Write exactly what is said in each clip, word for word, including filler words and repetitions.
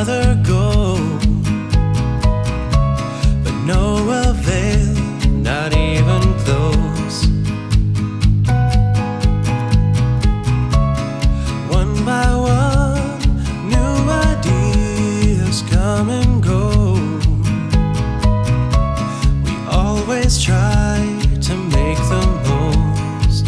rather go, but no avail, not even close. One by one, new ideas come and go. We always try to make the most.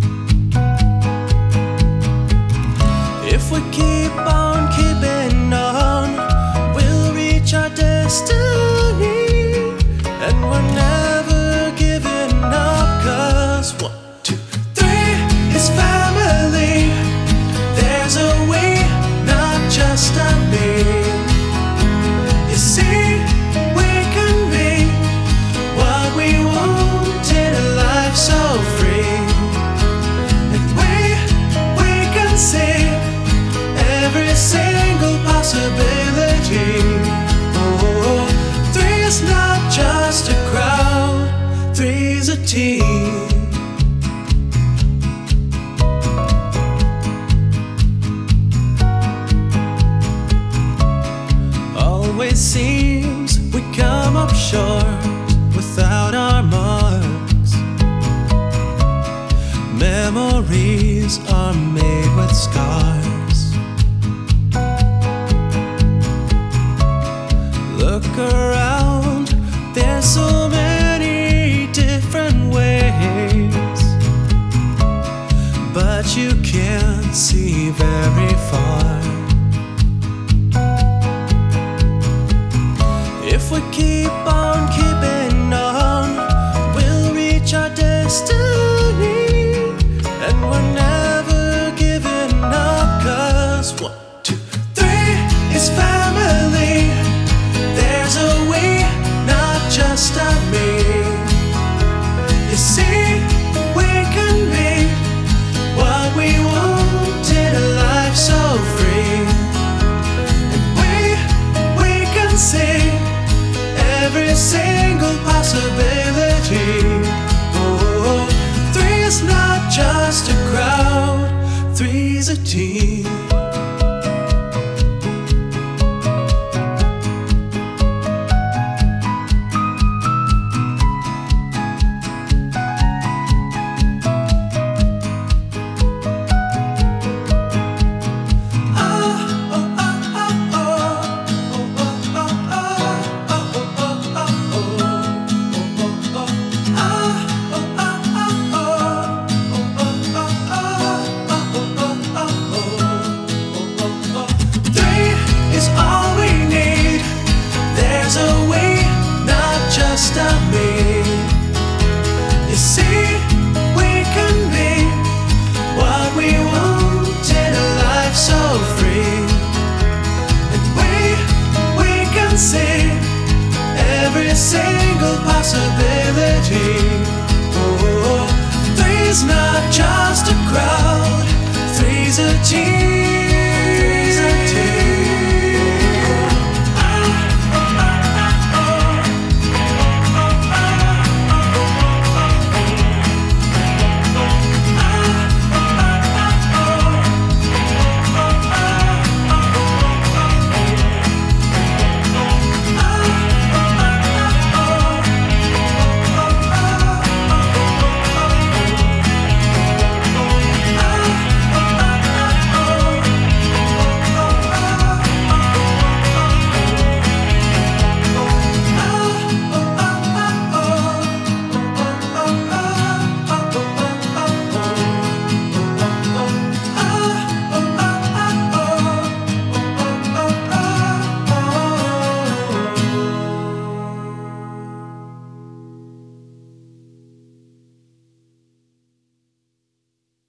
If we keep on keeping on, we'll reach our destiny, and we're never giving up. Cause one, two, three is family. There's a we, not just a me. You see, we can be what we want in a life so free. And we, we can see every single possibility. Oh, three is not just a crowd, three's a team. Always seems we come up short without our marks. Memories are made with scars. Look around, there's so many different ways, but you can't see very far. If we keep on keeping on, we'll reach our destiny, and we're never giving up. Cause one, two, three is family. There's a we, not just a me. You see, we can be what we want in a life so free. And we, we can see every single possibility. Oh, three is not just a crowd, three's a team. Single possibility. Oh, three's not just a crowd, three's a team.